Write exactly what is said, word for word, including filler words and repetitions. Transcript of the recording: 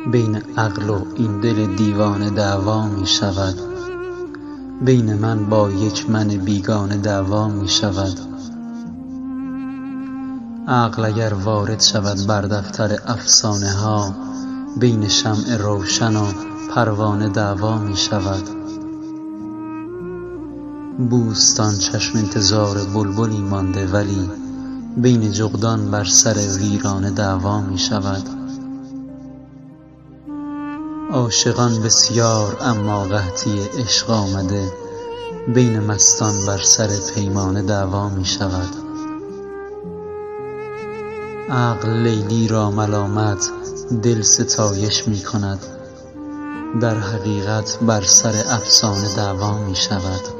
بین عقل و این دل دیوانه دعوا می شود، بین من با یک من بیگانه دعوا می شود. عقل اگر وارد شود بر دفتر افسانه ها، بین شمع روشن و پروانه دعوا می شود. بوستان چشم انتظار بلبلی مانده، ولی بین جغدان بر سر ویرانه دعوا می شود. عاشقان بسیار اما قحطی عشق آمده، بین مستان بر سر پیمانه دعوا می شود. عقل لیلی را ملامت دل ستایش می کند، در حقیقت بر سر افسانه دعوا می شود.